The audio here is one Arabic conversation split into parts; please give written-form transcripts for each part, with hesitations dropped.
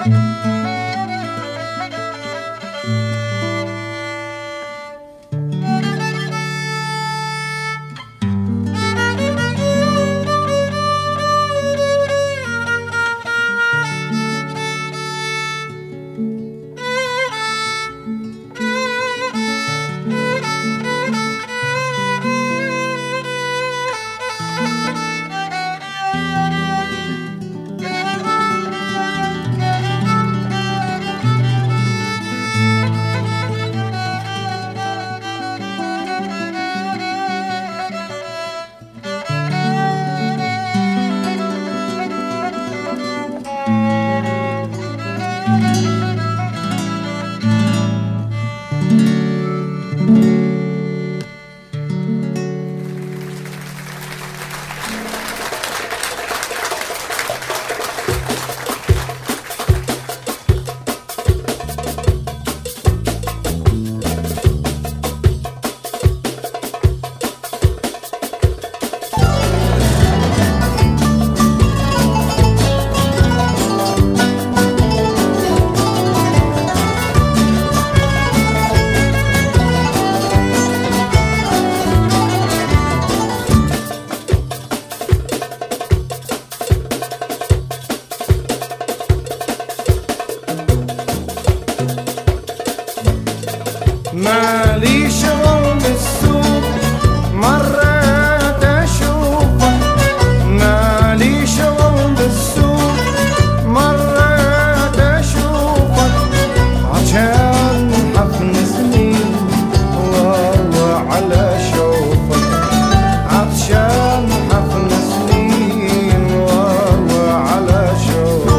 مالي شغل بالسوق مرات اشوفك، مالي شغل بالسوق مرات اشوفك، عشان حفن سنين والله على شوفك، عشان حفن سنين والله على شوفك.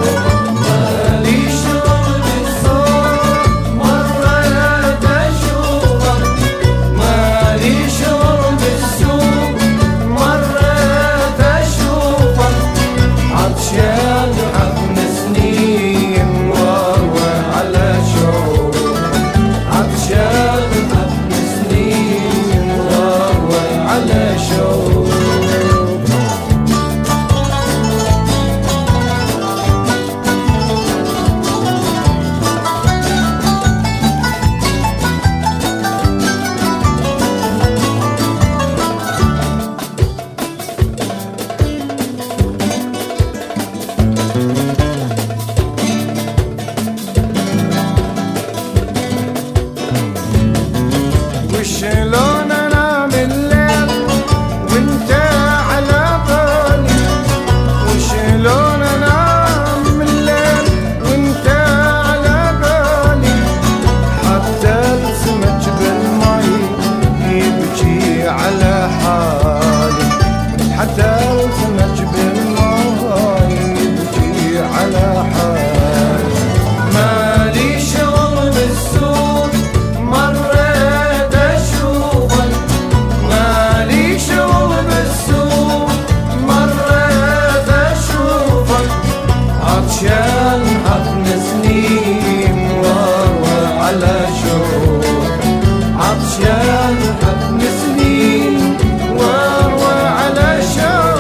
شلون انام الليل وانت على بالي، وشلون انام الليل وانت على بالي، حتى السمك بالمي يبكي على حالي، حتى السمك بالمي يبكي على حالي. مالي شغل بالسوق مرات اشوفك، مالي شغل بالسوق مرات اشوفك، عطشان حفن سنين واروح على شوفك، عطشان حفن سنين واروح على شوفك.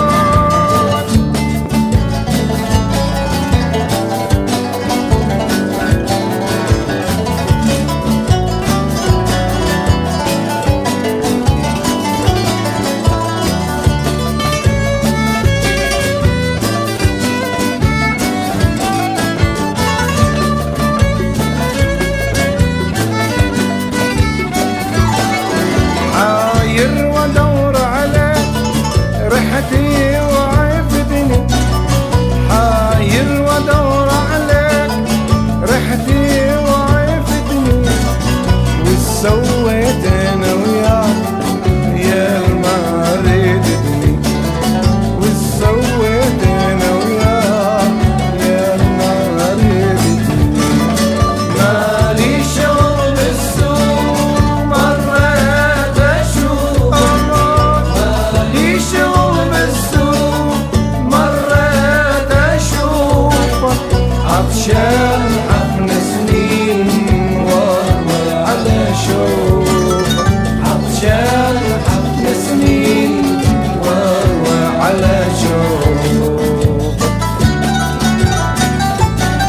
وادور عليك ريحتي وعفدني، حاير وادور عليك ريحتي وعفدني، وش سويت انا وياك يا ما رددني، وش سويت انا وياك يا ما رددني. مالي شغل بالسوق مرات اشوفك، مالي شغل بالسوق مرات اشوفك، عطشان حفن سنين والله على شوفك، عطشان حفن سنين والله على شوفك.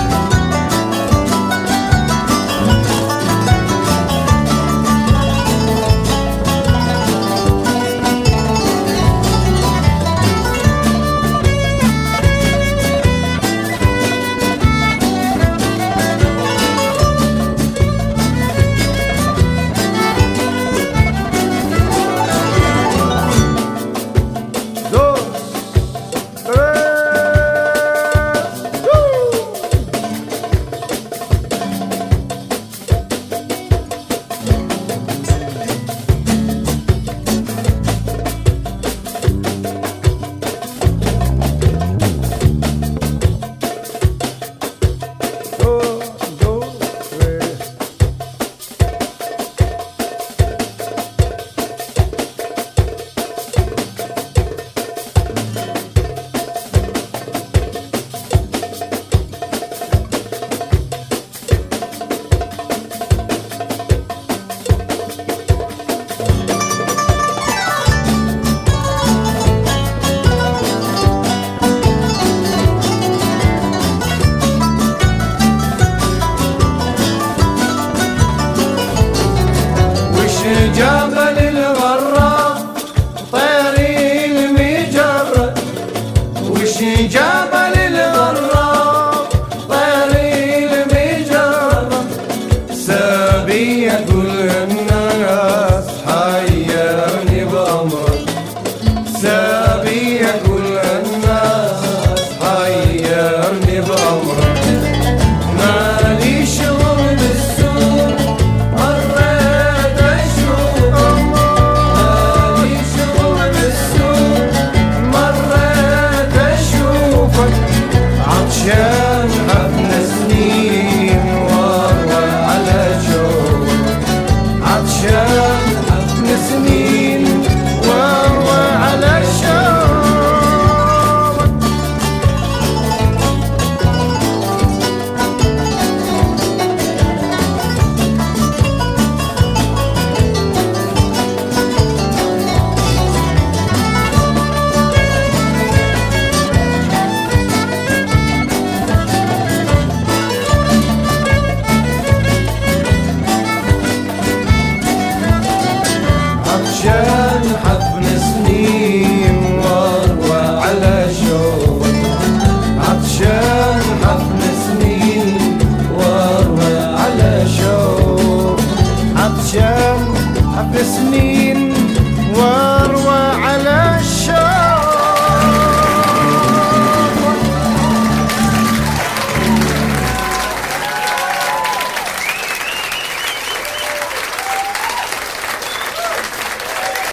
إجابة